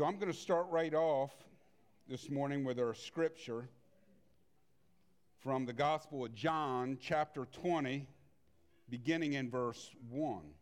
So I'm going to start right off this morning with our scripture from the Gospel of John, chapter 20, beginning in verse 1.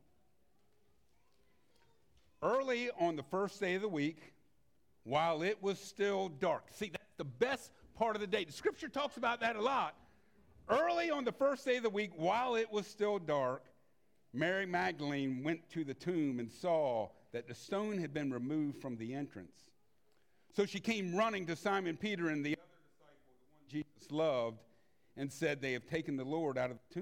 Early on the first day of the week, while it was still dark. See, that's the best part of the day. The scripture talks about that a lot. Early on the first day of the week, while it was still dark, Mary Magdalene went to the tomb and saw that the stone had been removed from the entrance. So she came running to Simon Peter and the other disciple, the one Jesus loved, and said, "They have taken the Lord out of the tomb,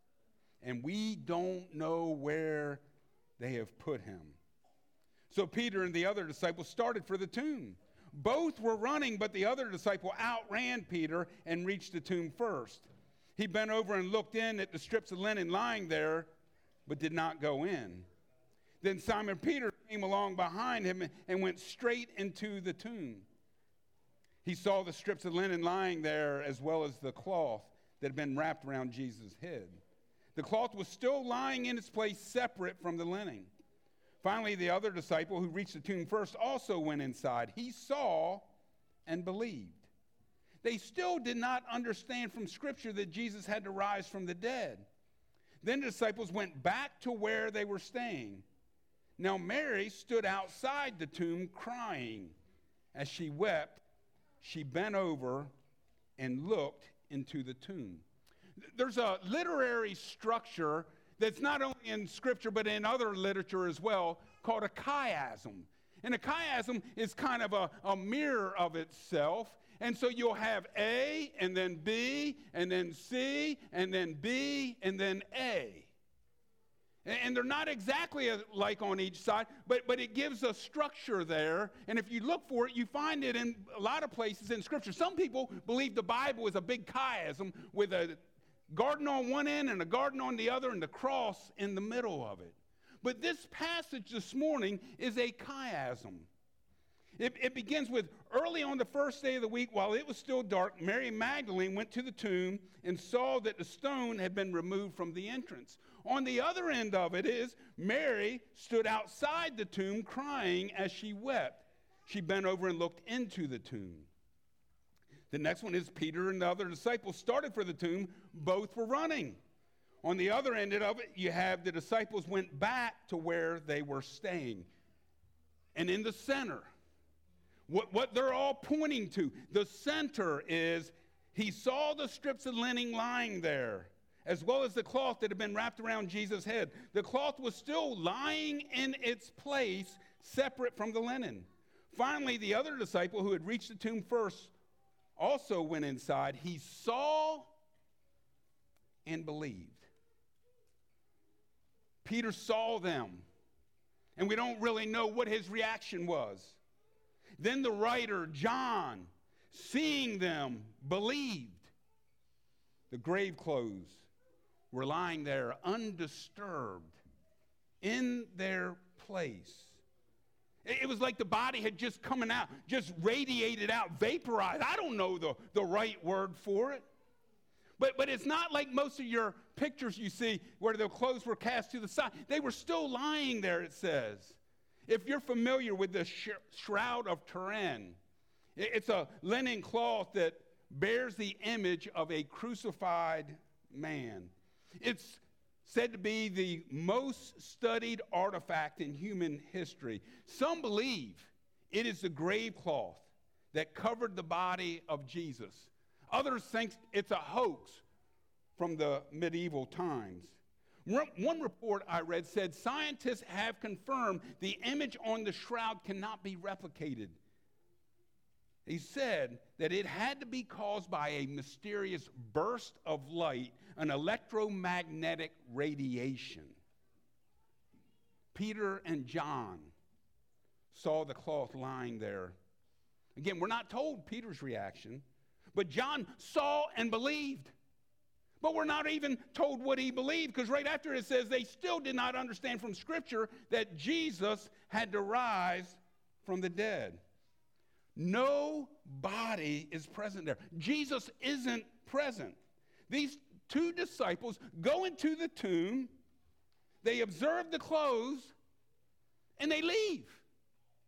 and we don't know where they have put him." So Peter and the other disciple started for the tomb. Both were running, but the other disciple outran Peter and reached the tomb first. He bent over and looked in at the strips of linen lying there, but did not go in. Then Simon Peter came along behind him and went straight into the tomb. He saw the strips of linen lying there, as well as the cloth that had been wrapped around Jesus' head. The cloth was still lying in its place, separate from the linen. Finally, the other disciple who reached the tomb first also went inside. He saw and believed. They still did not understand from Scripture that Jesus had to rise from the dead. Then the disciples went back to where they were staying. Now Mary stood outside the tomb crying. As she wept, she bent over and looked into the tomb. There's a literary structure that's not only in Scripture but in other literature as well, called a chiasm. And a chiasm is kind of a mirror of itself. And so you'll have A, and then B, and then C, and then B, and then A. And they're not exactly alike on each side, but it gives a structure there. And if you look for it, you find it in a lot of places in Scripture. Some people believe the Bible is a big chiasm with a garden on one end and a garden on the other and the cross in the middle of it. But this passage this morning is a chiasm. It begins with, early on the first day of the week, while it was still dark, Mary Magdalene went to the tomb and saw that the stone had been removed from the entrance. On the other end of it is, Mary stood outside the tomb crying as she wept. She bent over and looked into the tomb. The next one is Peter and the other disciples started for the tomb. Both were running. On the other end of it, you have the disciples went back to where they were staying. And in the center, what they're all pointing to, the center is, he saw the strips of linen lying there, as well as the cloth that had been wrapped around Jesus' head. The cloth was still lying in its place, separate from the linen. Finally, the other disciple who had reached the tomb first also went inside. He saw and believed. Peter saw them, and we don't really know what his reaction was. Then the writer, John, seeing them, believed. The grave clothes were lying there undisturbed in their place. It was like the body had just coming out, just radiated out, vaporized. I don't know the right word for it. But it's not like most of your pictures you see where the clothes were cast to the side. They were still lying there, it says. If you're familiar with the Shroud of Turin, it's a linen cloth that bears the image of a crucified man. It's said to be the most studied artifact in human history. Some believe it is the grave cloth that covered the body of Jesus. Others think it's a hoax from the medieval times. One report I read said scientists have confirmed the image on the shroud cannot be replicated. He said that it had to be caused by a mysterious burst of light, an electromagnetic radiation. Peter and John saw the cloth lying there. Again, we're not told Peter's reaction. But John saw and believed. But we're not even told what he believed, because right after it says they still did not understand from Scripture that Jesus had to rise from the dead. No body is present there. Jesus isn't present. These two disciples go into the tomb, they observe the clothes, and they leave.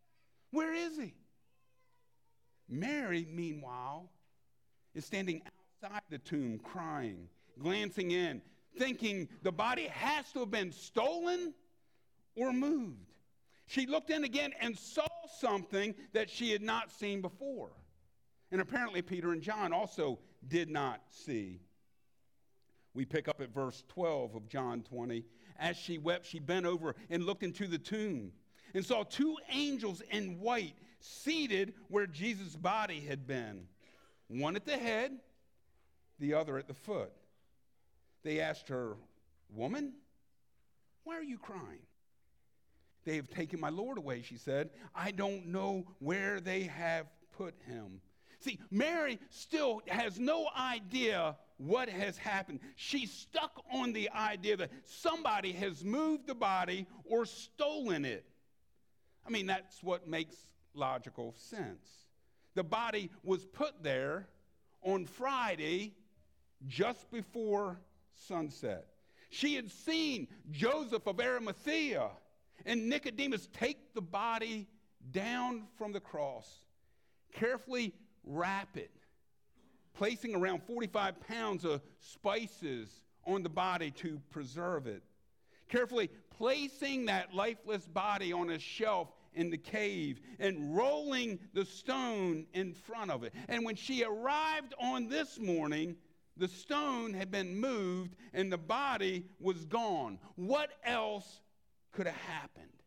Where is he? Mary, meanwhile, is standing outside the tomb crying, glancing in, thinking the body has to have been stolen or moved. She looked in again and saw something that she had not seen before. And apparently Peter and John also did not see. We pick up at verse 12 of John 20. As she wept, she bent over and looked into the tomb and saw two angels in white seated where Jesus' body had been, one at the head, the other at the foot. They asked her, "Woman, why are you crying?" "They have taken my Lord away," she said. "I don't know where they have put him." See, Mary still has no idea what has happened. She's stuck on the idea that somebody has moved the body or stolen it. I mean, that's what makes logical sense. The body was put there on Friday just before sunset. She had seen Joseph of Arimathea and Nicodemus take the body down from the cross, carefully wrap it, placing around 45 pounds of spices on the body to preserve it, carefully placing that lifeless body on a shelf in the cave and rolling the stone in front of it. And when she arrived on this morning, the stone had been moved and the body was gone. What else could have happened?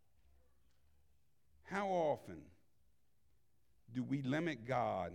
How often do we limit God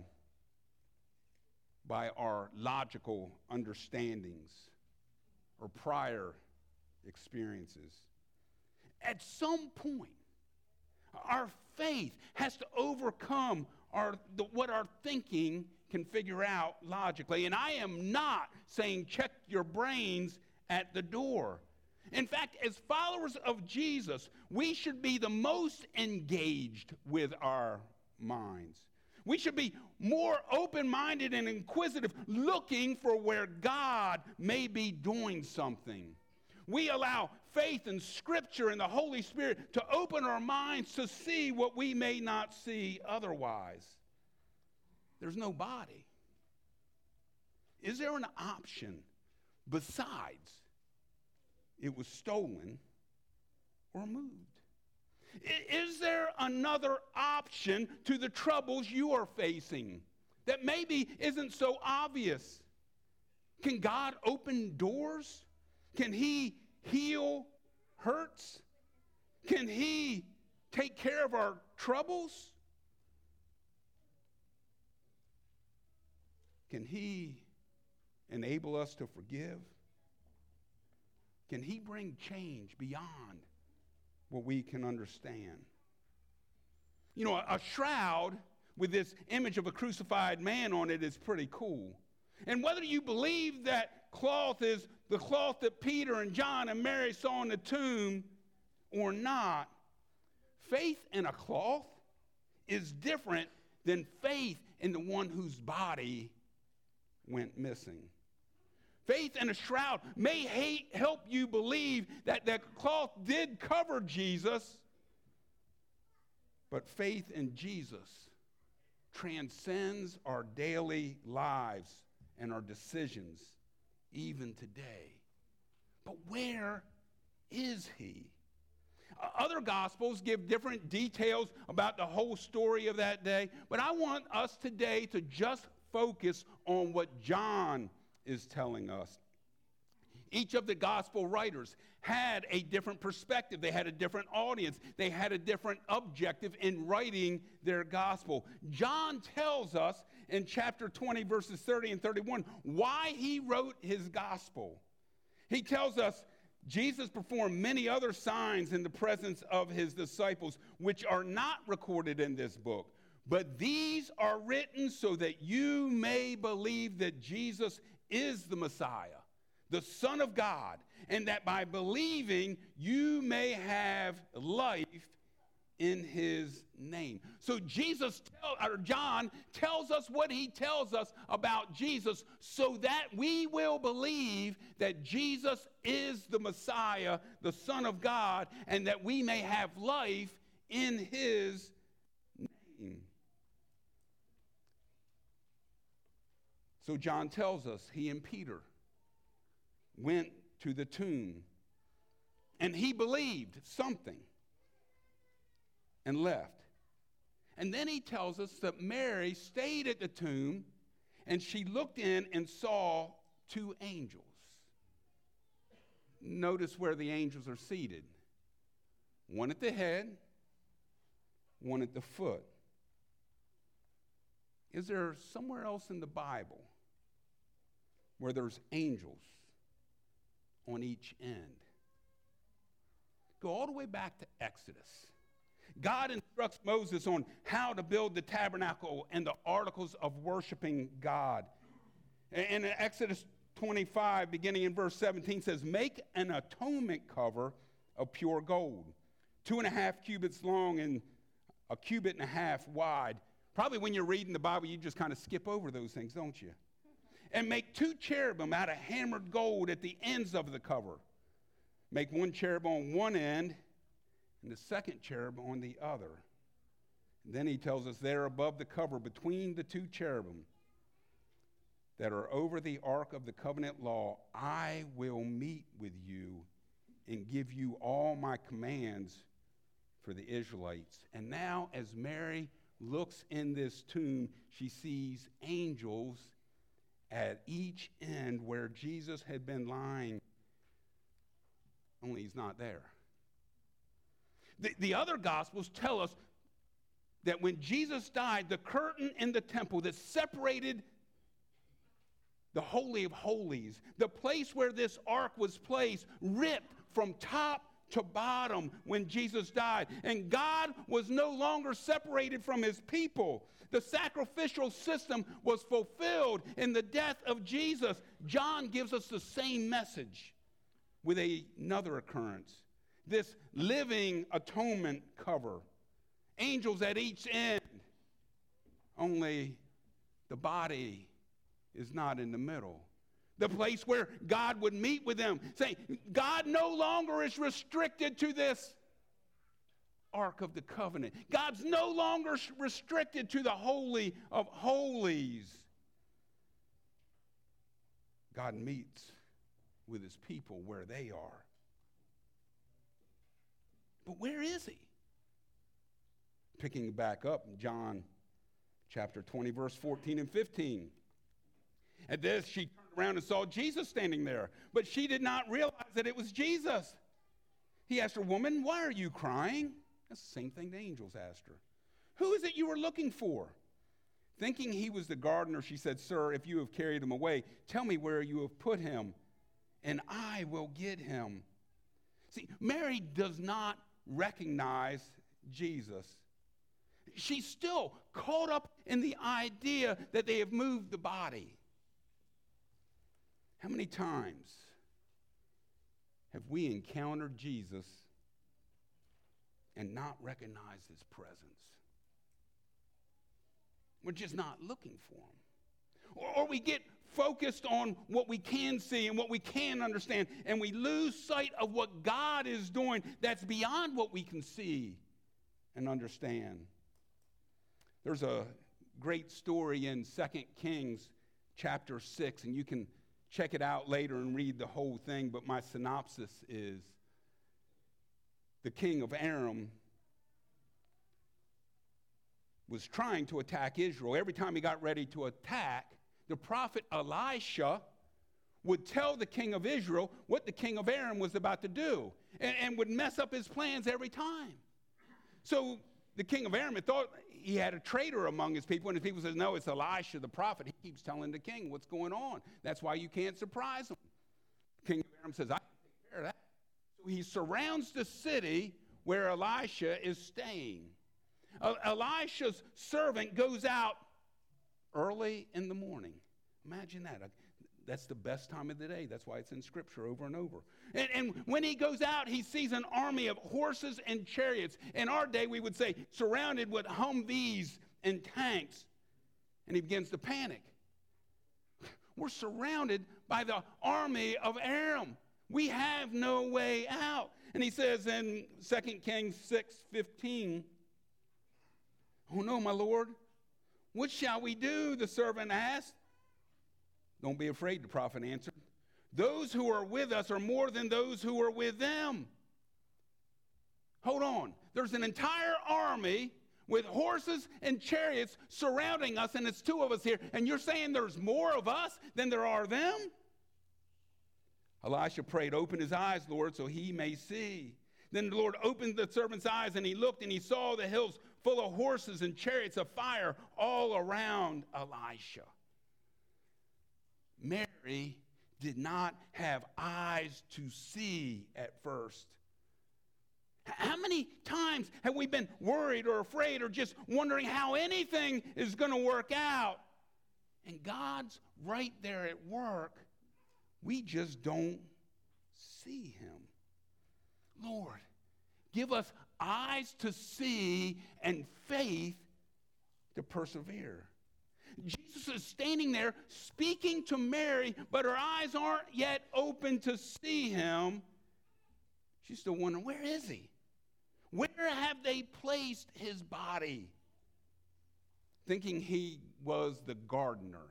by our logical understandings or prior experiences? At some point, our faith has to overcome what our thinking can figure out logically. And I am not saying check your brains at the door. In fact, as followers of Jesus, we should be the most engaged with our minds. We should be more open-minded and inquisitive, looking for where God may be doing something. We allow faith and Scripture and the Holy Spirit to open our minds to see what we may not see otherwise. There's no body. Is there an option besides it was stolen or moved? Is there another option to the troubles you are facing that maybe isn't so obvious? Can God open doors? Can he heal hurts? Can he take care of our troubles? Can he enable us to forgive? Can he bring change beyond what we can understand? You know, a shroud with this image of a crucified man on it is pretty cool. And whether you believe that cloth is the cloth that Peter and John and Mary saw in the tomb or not, faith in a cloth is different than faith in the one whose body went missing. Faith in a shroud may help you believe that the cloth did cover Jesus, but faith in Jesus transcends our daily lives and our decisions even today. But where is he? Other Gospels give different details about the whole story of that day, but I want us today to just focus on what John is telling us. Each of the gospel writers had a different perspective. They had a different audience. They had a different objective in writing their gospel. John tells us in chapter 20, verses 30 and 31, why he wrote his gospel. He tells us Jesus performed many other signs in the presence of his disciples, which are not recorded in this book. But these are written so that you may believe that Jesus is the Messiah, the Son of God, and that by believing you may have life in his name. So John tells us what he tells us about Jesus so that we will believe that Jesus is the Messiah, the Son of God, and that we may have life in his So John tells us he and Peter went to the tomb, and he believed something and left. And then he tells us that Mary stayed at the tomb, and she looked in and saw two angels. Notice where the angels are seated. One at the head, one at the foot. Is there somewhere else in the Bible where there's angels on each end? Go all the way back to Exodus. God instructs Moses on how to build the tabernacle and the articles of worshiping God. And in Exodus 25, beginning in verse 17, says, make an atonement cover of pure gold, 2.5 cubits long and 1.5 cubits wide. Probably when you're reading the Bible, you just kind of skip over those things, don't you? And make 2 cherubim out of hammered gold at the ends of the cover. Make 1 cherub on one end and the second cherub on the other. And then he tells us there above the cover, between the 2 cherubim that are over the ark of the covenant law, I will meet with you and give you all my commands for the Israelites. And now as Mary looks in this tomb, she sees angels at each end where Jesus had been lying, only he's not there. The other Gospels tell us that when Jesus died, the curtain in the temple that separated the Holy of Holies, the place where this ark was placed, ripped from top to bottom when Jesus died. And God was no longer separated from his people. The sacrificial system was fulfilled in the death of Jesus. John gives us the same message with another occurrence. This living atonement cover. Angels at each end. Only the body is not in the middle. The place where God would meet with them. Saying, God no longer is restricted to this Ark of the Covenant. God's no longer restricted to the Holy of Holies. God meets with his people where they are. But where is he? Picking back up in John chapter 20, verse 14 and 15. At this, she turned around and saw Jesus standing there, but she did not realize that it was Jesus. He asked her, woman, why are you crying? That's the same thing the angels asked her. Who is it you were looking for? Thinking he was the gardener, she said, sir, if you have carried him away, tell me where you have put him, and I will get him. See, Mary does not recognize Jesus. She's still caught up in the idea that they have moved the body. How many times have we encountered Jesus and not recognized his presence? We're just not looking for him. Or we get focused on what we can see and what we can understand, and we lose sight of what God is doing that's beyond what we can see and understand. There's a great story in 2 Kings chapter 6, and you can check it out later and read the whole thing, but my synopsis is the king of Aram was trying to attack Israel. Every time he got ready to attack, the prophet Elisha would tell the king of Israel what the king of Aram was about to do, and would mess up his plans every time. So the king of Aram thought he had a traitor among his people, and his people says, no, it's Elisha the prophet. He keeps telling the king what's going on. That's why you can't surprise him. The king of Aram says, I can take care of that. So he surrounds the city where Elisha is staying. Elisha's servant goes out early in the morning. Imagine that. That's the best time of the day. That's why it's in Scripture over and over. And when he goes out, he sees an army of horses and chariots. In our day, we would say, surrounded with Humvees and tanks. And he begins to panic. We're surrounded by the army of Aram. We have no way out. And he says in 2 Kings 6:15, oh no, my Lord, what shall we do? The servant asked. Don't be afraid, the prophet answered. Those who are with us are more than those who are with them. Hold on. There's an entire army with horses and chariots surrounding us, and it's two of us here, and you're saying there's more of us than there are them? Elisha prayed, open his eyes, Lord, so he may see. Then the Lord opened the servant's eyes, and he looked, and he saw the hills full of horses and chariots of fire all around Elisha. Mary did not have eyes to see at first. How many times have we been worried or afraid or just wondering how anything is going to work out? And God's right there at work. We just don't see him. Lord, give us eyes to see and faith to persevere. Jesus is standing there speaking to Mary, but her eyes aren't yet open to see him. She's still wondering, where is he? Where have they placed his body? Thinking he was the gardener.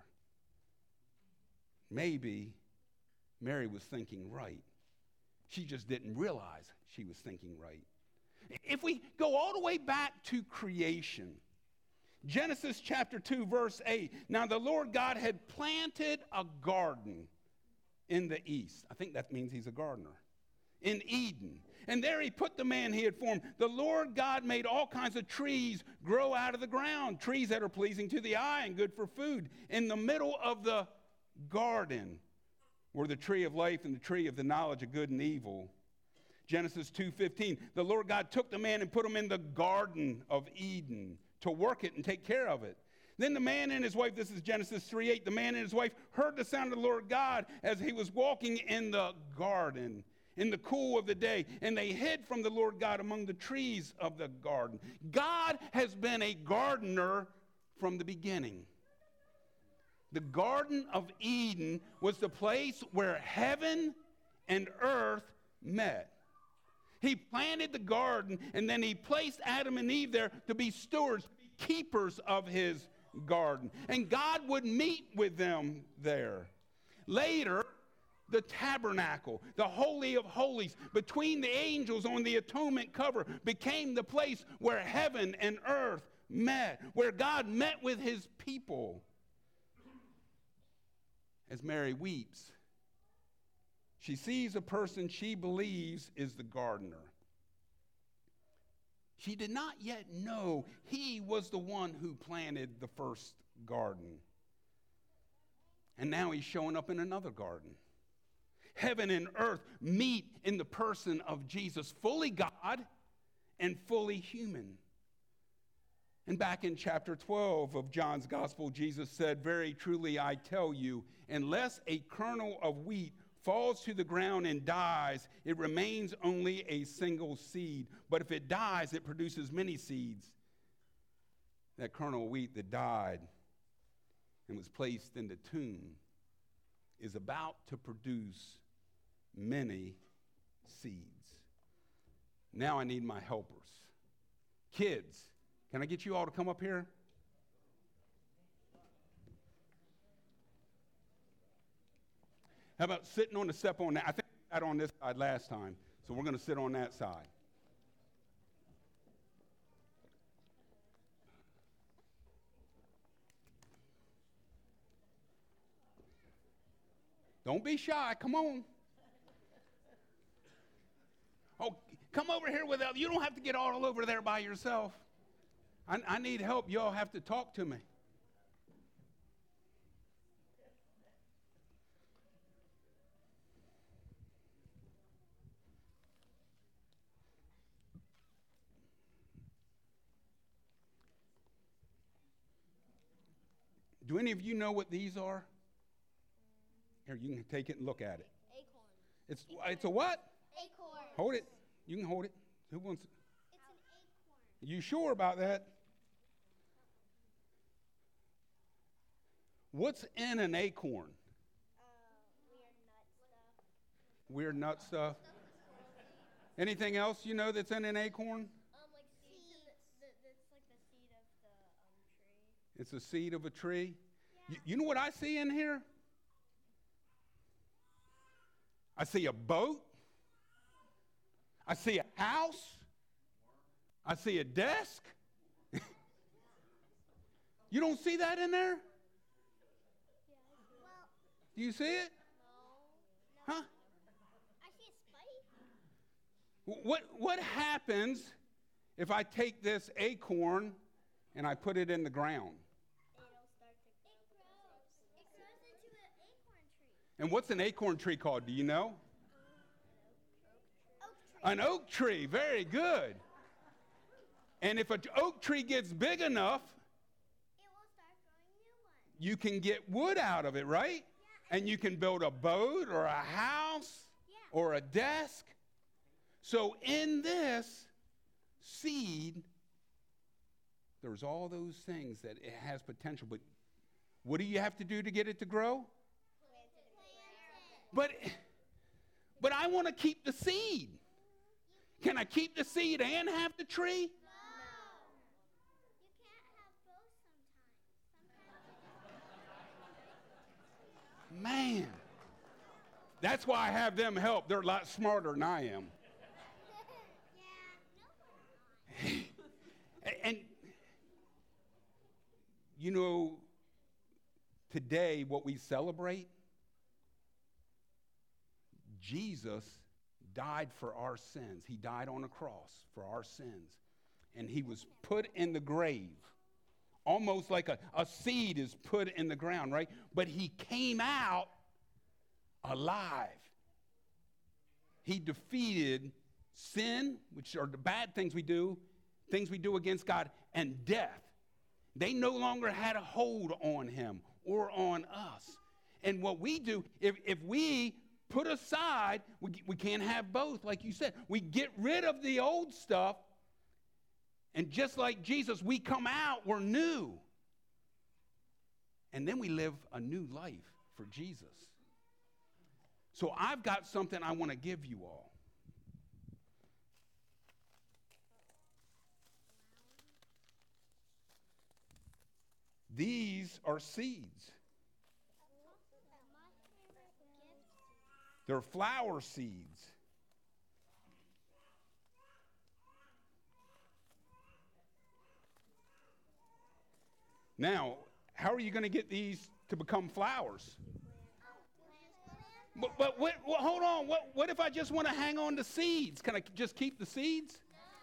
Maybe Mary was thinking right. She just didn't realize she was thinking right. If we go all the way back to creation, Genesis chapter 2, verse 8. Now the Lord God had planted a garden in the east. I think that means he's a gardener. In Eden. And there he put the man he had formed. The Lord God made all kinds of trees grow out of the ground. Trees that are pleasing to the eye and good for food. In the middle of the garden were the tree of life and the tree of the knowledge of good and evil. Genesis 2:15. The Lord God took the man and put him in the garden of Eden to work it and take care of it. Then the man and his wife, this is Genesis 3:8, the man and his wife heard the sound of the Lord God as he was walking in the garden in the cool of the day, and they hid from the Lord God among the trees of the garden. God has been a gardener from the beginning. The Garden of Eden was the place where heaven and earth met. He planted the garden, and then he placed Adam and Eve there to be stewards, to be keepers of his garden. And God would meet with them there. Later, the tabernacle, the Holy of Holies, between the angels on the atonement cover, became the place where heaven and earth met, where God met with his people. As Mary weeps, she sees a person she believes is the gardener. She did not yet know he was the one who planted the first garden. And now he's showing up in another garden. Heaven and earth meet in the person of Jesus, fully God and fully human. And back in chapter 12 of John's Gospel, Jesus said, very truly I tell you, unless a kernel of wheat falls to the ground and dies, it remains only a single seed. But if it dies, it produces many seeds. That kernel of wheat that died and was placed in the tomb is about to produce many seeds. Now I need my helpers. Kids, can I get you all to come up here? How about sitting on the step on that? I think I sat on this side last time, so we're going to sit on that side. Don't be shy. Come on. Oh, come over here without. You don't have to get all over there by yourself. I need help. Y'all have to talk to me. Do any of you know what these are? Here, you can take it and look at it. Acorn. It's a what? Acorn. Hold it. You can hold it. Who wants it? It's an acorn. You sure about that? What's in an acorn? Weird nut stuff. Weird nut stuff. Anything else you know that's in an acorn? Like seeds. That's like the seed of the tree. It's a seed of a tree. Yeah. You know what I see in here? I see a boat. I see a house. I see a desk. You don't see that in there? Well, Do you see it? no. Huh? I see a spike. What happens if I take this acorn and I put it in the ground? It'll start to grow. It grows into an acorn tree. And what's an acorn tree called? Do you know? Oak tree. An oak tree. Very good. And if an oak tree gets big enough, It will start growing new ones. you can get wood out of it, right? And you can build a boat or a house or a desk. So in this seed, there's all those things that it has potential. But what do you have to do to get it to grow? But I want to keep the seed. Can I keep the seed and have the tree? No. You can't have both sometimes. Man, that's why I have them help. They're a lot smarter than I am. Yeah. No. And, you know, today what we celebrate, Jesus died for our sins. He died on a cross for our sins. And he was put in the grave, almost like a seed is put in the ground, right? But he came out alive. He defeated sin, which are the bad things we do against God, and death. They no longer had a hold on him or on us. And what we do, if we put aside, we can't have both, like you said. We get rid of the old stuff, and just like Jesus, we come out, we're new. And then we live a new life for Jesus. So I've got something I want to give you all. These are seeds. They're flower seeds. Now, how are you going to get these to become flowers? But hold on. What if I just want to hang on to seeds? Can I just keep the seeds?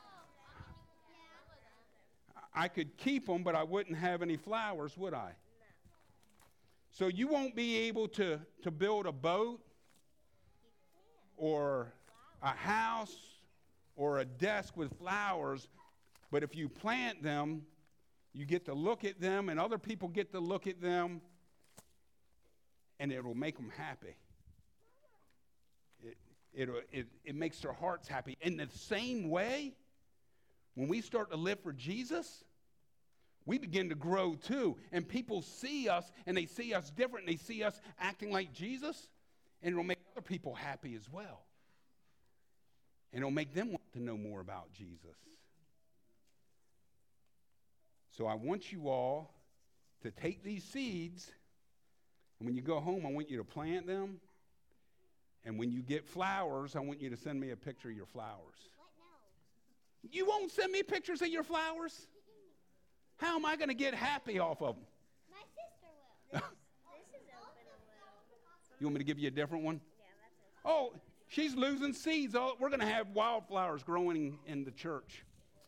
I could keep them, but I wouldn't have any flowers, would I? So you won't be able to build a boat or a house or a desk with flowers, but if you plant them, you get to look at them, and other people get to look at them, and it will make them happy. It makes their hearts happy. In the same way, when we start to live for Jesus, we begin to grow too. And people see us, and they see us different, and they see us acting like Jesus, and it'll make other people happy as well. And it'll make them want to know more about Jesus. So I want you all to take these seeds, and when you go home, I want you to plant them. And when you get flowers, I want you to send me a picture of your flowers. What? No. You won't send me pictures of your flowers? How am I going to get happy off of them? My sister will. This is open a little. You want me to give you a different one? Yeah, that's it. Oh, she's losing seeds. Oh, we're going to have wildflowers growing in the church.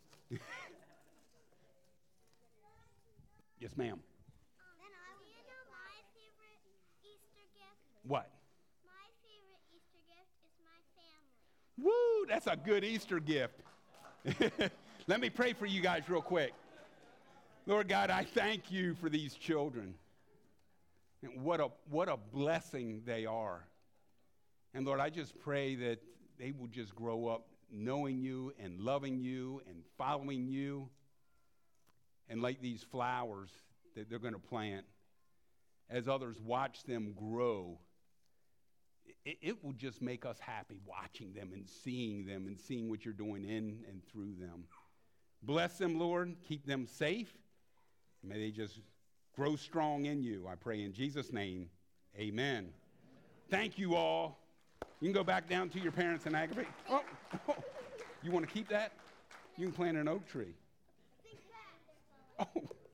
Yes, ma'am. Then I will get my favorite Easter gift. What? My favorite Easter gift is my family. Woo, that's a good Easter gift. Let me pray for you guys real quick. Lord God, I thank you for these children. And what a blessing they are. And Lord, I just pray that they will just grow up knowing you and loving you and following you. And like these flowers that they're going to plant, as others watch them grow, it will just make us happy watching them and seeing what you're doing in and through them. Bless them, Lord. Keep them safe. May they just grow strong in you, I pray in Jesus' name. Amen. Thank you all. You can go back down to your parents and aggravate. Oh, you want to keep that? You can plant an oak tree. Oh.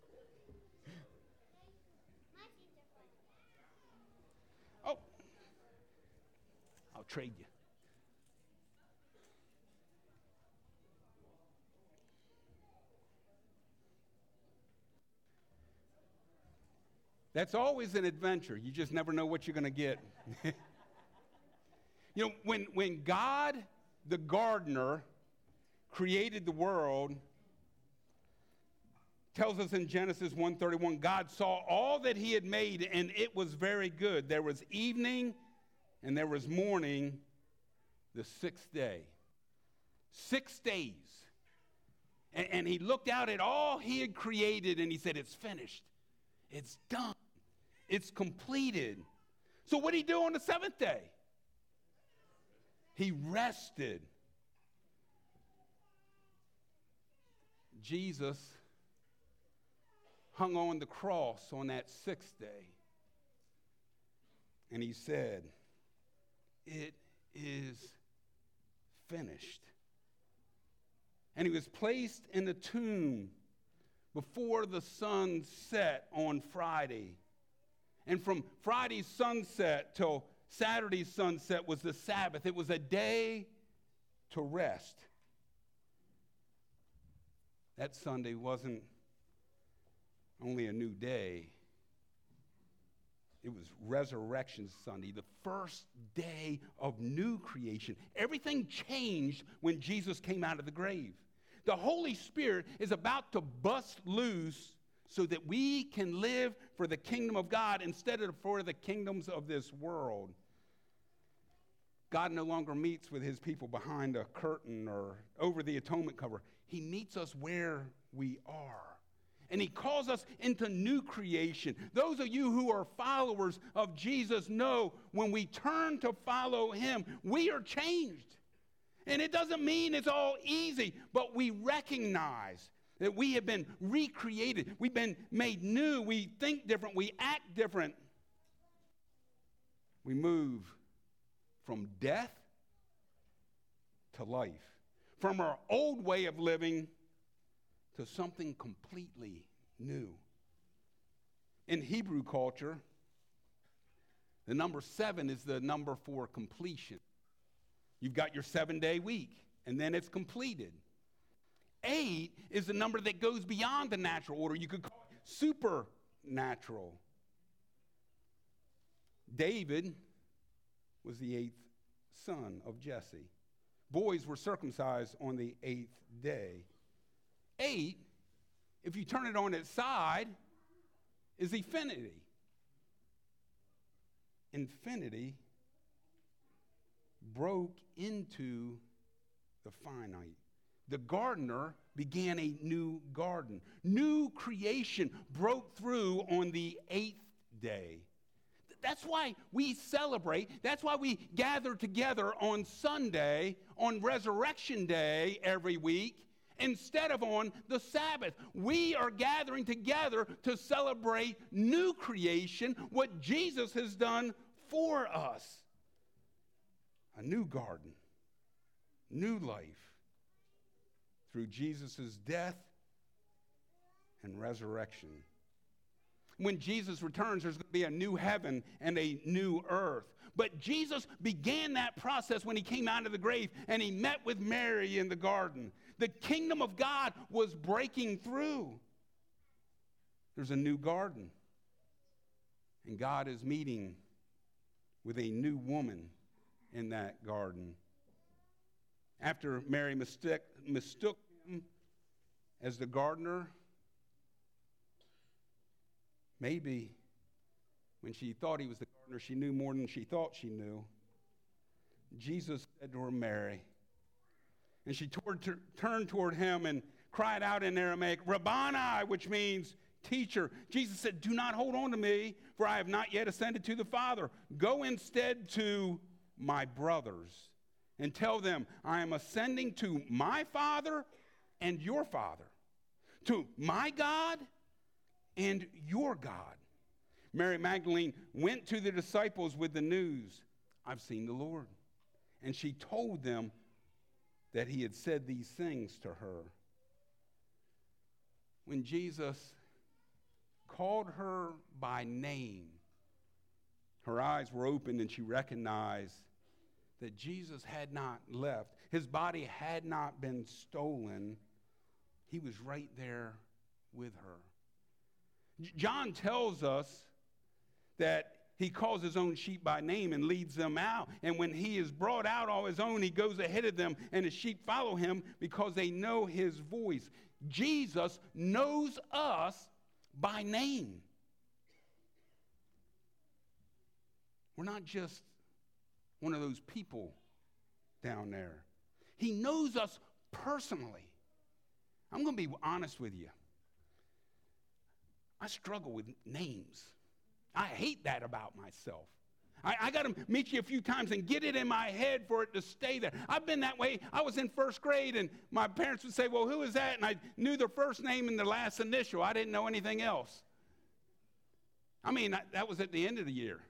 Oh. I'll trade you. That's always an adventure. You just never know what you're going to get. You know, when God, the gardener, created the world, tells us in Genesis 1:31, God saw all that he had made, and it was very good. There was evening, and there was morning, the sixth day. 6 days. And he looked out at all he had created, and he said, it's finished. It's done. It's completed. So what did he do on the seventh day? He rested. Jesus hung on the cross on that sixth day. And he said, it is finished. And he was placed in the tomb before the sun set on Friday. And from Friday's sunset till Saturday's sunset was the Sabbath. It was a day to rest. That Sunday wasn't only a new day. It was Resurrection Sunday, the first day of new creation. Everything changed when Jesus came out of the grave. The Holy Spirit is about to bust loose so that we can live for the kingdom of God instead of for the kingdoms of this world. God no longer meets with his people behind a curtain or over the atonement cover. He meets us where we are. And he calls us into new creation. Those of you who are followers of Jesus know when we turn to follow him, we are changed. And it doesn't mean it's all easy, but we recognize that we have been recreated. We've been made new. We think different. We act different. We move from death to life, from our old way of living to something completely new. In Hebrew culture, the number 7 is the number for completion. You've got your 7-day week, and then it's completed. 8 is the number that goes beyond the natural order. You could call it supernatural. David was the 8th son of Jesse. Boys were circumcised on the 8th day. 8, if you turn it on its side, is infinity. Infinity broke into the finite. The gardener began a new garden. New creation broke through on the 8th day. That's why we celebrate. That's why we gather together on Sunday, on Resurrection Day every week, instead of on the Sabbath. We are gathering together to celebrate new creation, what Jesus has done for us. A new garden, new life through Jesus' death and resurrection. When Jesus returns, there's going to be a new heaven and a new earth. But Jesus began that process when he came out of the grave and he met with Mary in the garden. The kingdom of God was breaking through. There's a new garden. And God is meeting with a new woman in that garden. After Mary mistook him as the gardener, maybe when she thought he was the gardener, she knew more than she thought she knew. Jesus said to her, Mary. And she turned toward him and cried out in Aramaic, Rabboni, which means teacher. Jesus said, do not hold on to me, for I have not yet ascended to the Father. Go instead to my brothers and tell them, I am ascending to my Father and your Father, to my God and your God. Mary Magdalene went to the disciples with the news, I've seen the Lord. And she told them that he had said these things to her. When Jesus called her by name, her eyes were opened and she recognized that Jesus had not left. His body had not been stolen. He was right there with her. John tells us that he calls his own sheep by name and leads them out. And when he has brought out all his own, he goes ahead of them, and the sheep follow him because they know his voice. Jesus knows us by name. We're not just one of those people down there. He knows us personally. I'm going to be honest with you. I struggle with names. I hate that about myself. I got to meet you a few times and get it in my head for it to stay there. I've been that way. I was in first grade, and my parents would say, well, who is that? And I knew their first name and their last initial. I didn't know anything else. I mean, that was at the end of the year.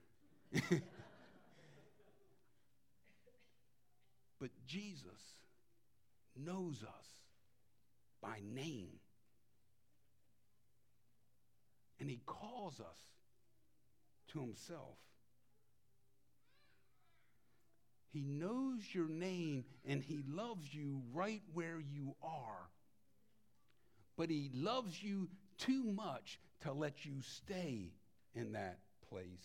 But Jesus knows us by name. And he calls us to himself. He knows your name and he loves you right where you are. But he loves you too much to let you stay in that place.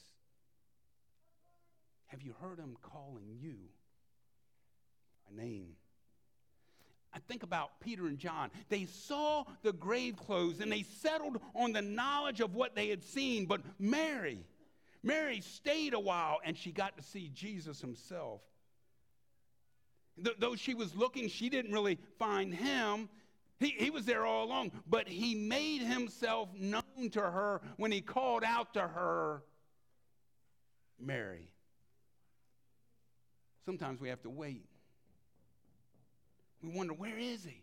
Have you heard him calling you by name? I think about Peter and John. They saw the grave clothes and they settled on the knowledge of what they had seen. But Mary stayed a while and she got to see Jesus himself. Though she was looking, she didn't really find him. He was there all along, but he made himself known to her when he called out to her, Mary. Sometimes we have to wait. We wonder, where is he?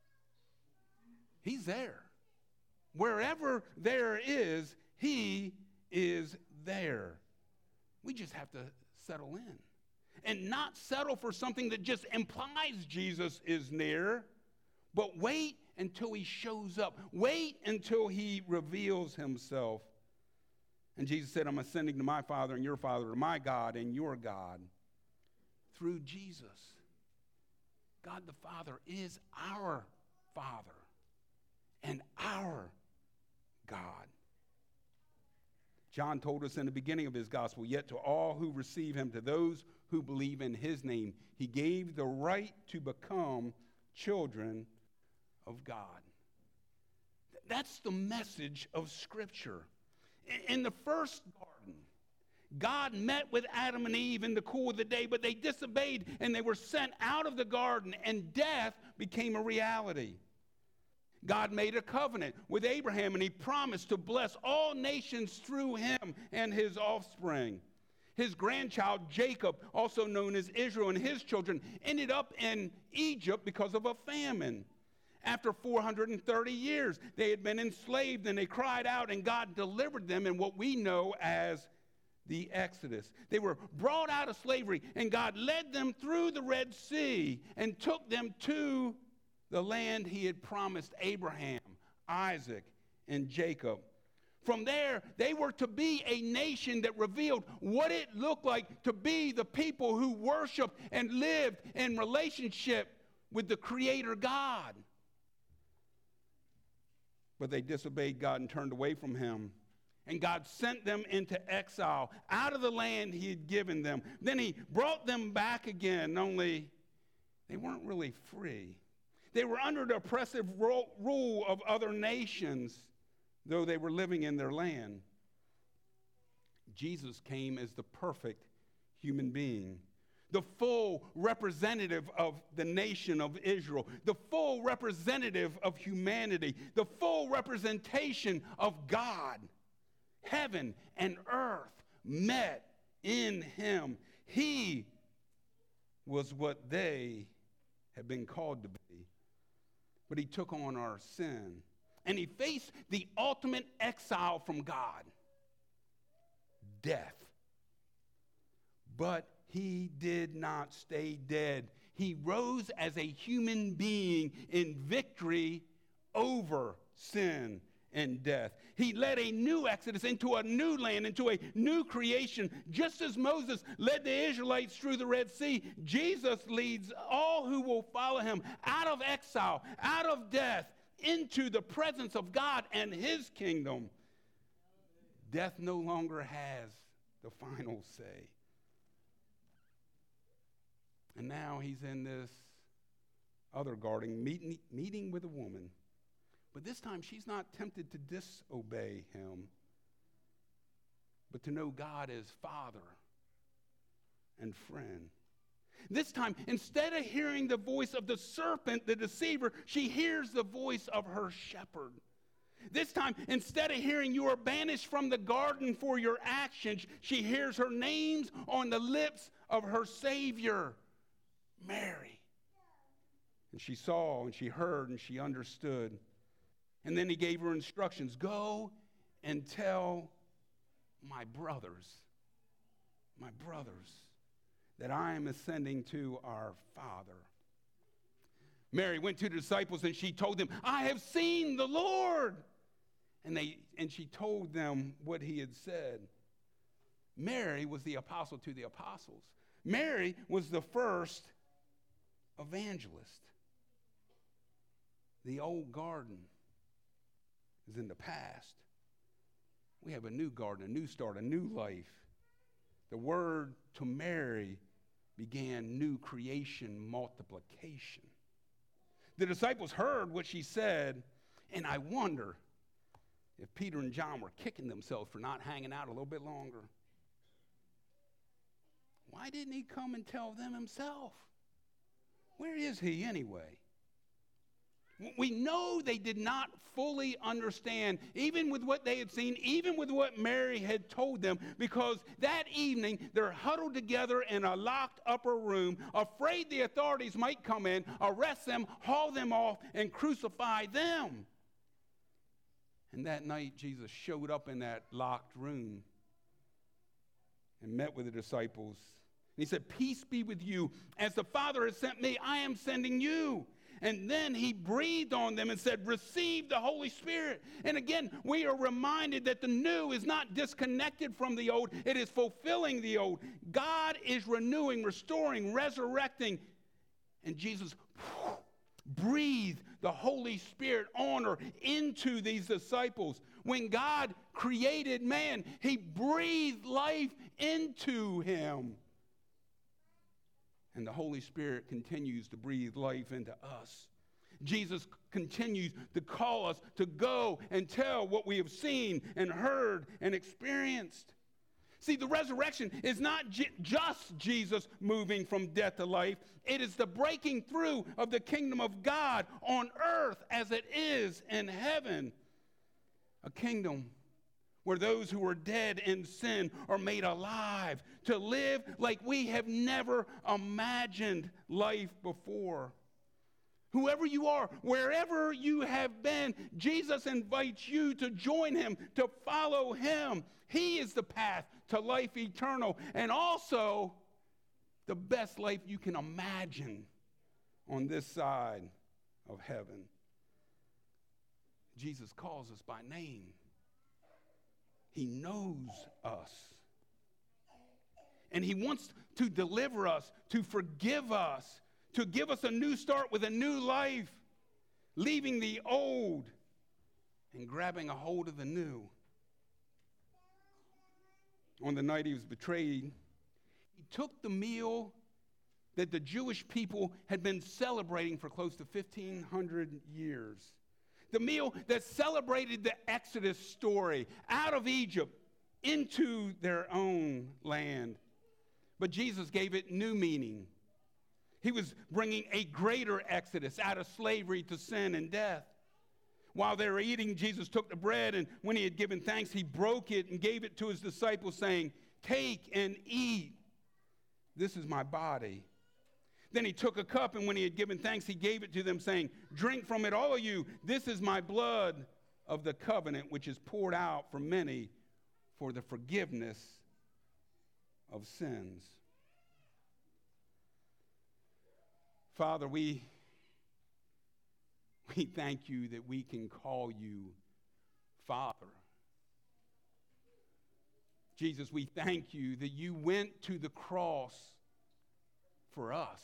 He's there. Wherever there is, he is there. We just have to settle in. And not settle for something that just implies Jesus is near, but wait until he shows up. Wait until he reveals himself. And Jesus said, I'm ascending to my Father and your Father, to my God and your God. Through Jesus, God the Father is our Father and our God. John told us in the beginning of his gospel, yet to all who receive him, to those who believe in his name, he gave the right to become children of God. That's the message of Scripture. In the first garden, God met with Adam and Eve in the cool of the day, but they disobeyed and they were sent out of the garden, and death became a reality. God made a covenant with Abraham, and he promised to bless all nations through him and his offspring. His grandchild, Jacob, also known as Israel, and his children ended up in Egypt because of a famine. After 430 years, they had been enslaved, and they cried out, and God delivered them in what we know as the Exodus. They were brought out of slavery, and God led them through the Red Sea and took them to the land he had promised Abraham, Isaac, and Jacob. From there, they were to be a nation that revealed what it looked like to be the people who worshiped and lived in relationship with the Creator God. But they disobeyed God and turned away from him. And God sent them into exile out of the land he had given them. Then he brought them back again, only they weren't really free. They were under the oppressive rule of other nations, though they were living in their land. Jesus came as the perfect human being, the full representative of the nation of Israel, the full representative of humanity, the full representation of God. Heaven and earth met in him. He was what they had been called to be. But he took on our sin. And he faced the ultimate exile from God, death. But He did not stay dead. He rose as a human being in victory over sin and death. He led a new exodus into a new land, into a new creation. Just as Moses led the Israelites through the Red Sea, Jesus leads all who will follow him out of exile, out of death, into the presence of God and his kingdom. Death no longer has the final say. And now he's in this other garden, meeting with a woman. But this time she's not tempted to disobey him, but to know God as Father and friend. This time, instead of hearing the voice of the serpent, the deceiver, she hears the voice of her shepherd. This time, instead of hearing you are banished from the garden for your actions, she hears her names on the lips of her Savior, Mary. And she saw and she heard and she understood. And then he gave her instructions. Go and tell my brothers, that I am ascending to our Father. Mary went to the disciples and she told them, I have seen the Lord. And she told them what he had said. Mary was the apostle to the apostles. Mary was the first evangelist. The old garden is in the past. We have a new garden, a new start, a new life. The word to Mary began new creation, multiplication. The disciples heard what she said, and I wonder if Peter and John were kicking themselves for not hanging out a little bit longer. Why didn't he come and tell them himself? Where is he anyway? We know they did not fully understand, even with what they had seen, even with what Mary had told them, because that evening they're huddled together in a locked upper room, afraid the authorities might come in, arrest them, haul them off, and crucify them. And that night, Jesus showed up in that locked room and met with the disciples. And he said, peace be with you. As the Father has sent me, I am sending you. And then he breathed on them and said, receive the Holy Spirit. And again, we are reminded that the new is not disconnected from the old. It is fulfilling the old. God is renewing, restoring, resurrecting. And Jesus breathed the Holy Spirit on or into these disciples. When God created man, he breathed life into him. And the Holy Spirit continues to breathe life into us. Jesus continues to call us to go and tell what we have seen and heard and experienced. See, the resurrection is not just Jesus moving from death to life. It is the breaking through of the kingdom of God on earth as it is in heaven. A kingdom where those who are dead in sin are made alive to live like we have never imagined life before. Whoever you are, wherever you have been, Jesus invites you to join him, to follow him. He is the path to life eternal and also the best life you can imagine on this side of heaven. Jesus calls us by name. He knows us. And he wants to deliver us, to forgive us, to give us a new start with a new life, leaving the old and grabbing a hold of the new. On the night he was betrayed, he took the meal that the Jewish people had been celebrating for close to 1,500 years. The meal that celebrated the Exodus story out of Egypt into their own land. But Jesus gave it new meaning. He was bringing a greater Exodus out of slavery to sin and death. While they were eating, Jesus took the bread, and when he had given thanks, he broke it and gave it to his disciples, saying, take and eat. This is my body. Then he took a cup, and when he had given thanks, he gave it to them, saying, drink from it, all of you. This is my blood of the covenant, which is poured out for many for the forgiveness of sins. Father, we thank you that we can call you Father. Jesus, we thank you that you went to the cross for us.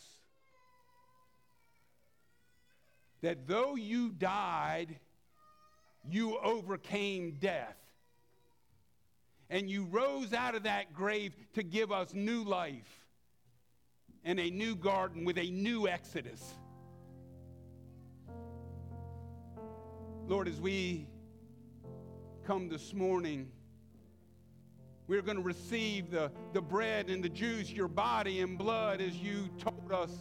That though you died, you overcame death. And you rose out of that grave to give us new life and a new garden with a new exodus. Lord, as we come this morning, we're going to receive the bread and the juice, your body and blood, as you told us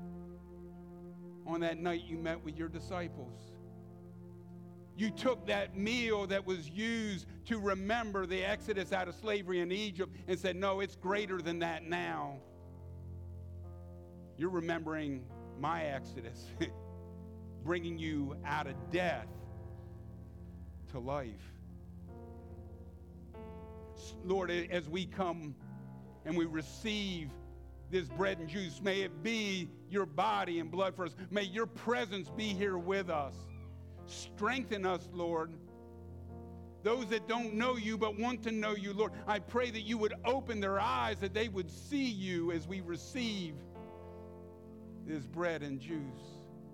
on that night you met with your disciples. You took that meal that was used to remember the exodus out of slavery in Egypt and said, no, it's greater than that now. You're remembering my exodus, bringing you out of death to life. Lord, as we come and we receive this bread and juice, may it be your body and blood for us. May your presence be here with us. Strengthen us, Lord. Those that don't know you but want to know you, Lord, I pray that you would open their eyes, that they would see you as we receive this bread and juice.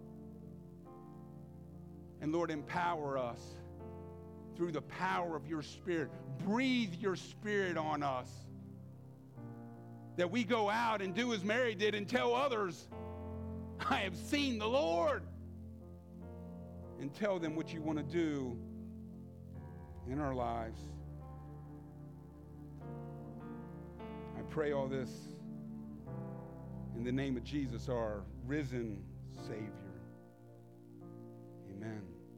And Lord, empower us through the power of your Spirit. Breathe your Spirit on us, that we go out and do as Mary did and tell others, I have seen the Lord. And tell them what you want to do in our lives. I pray all this in the name of Jesus, our risen Savior. Amen.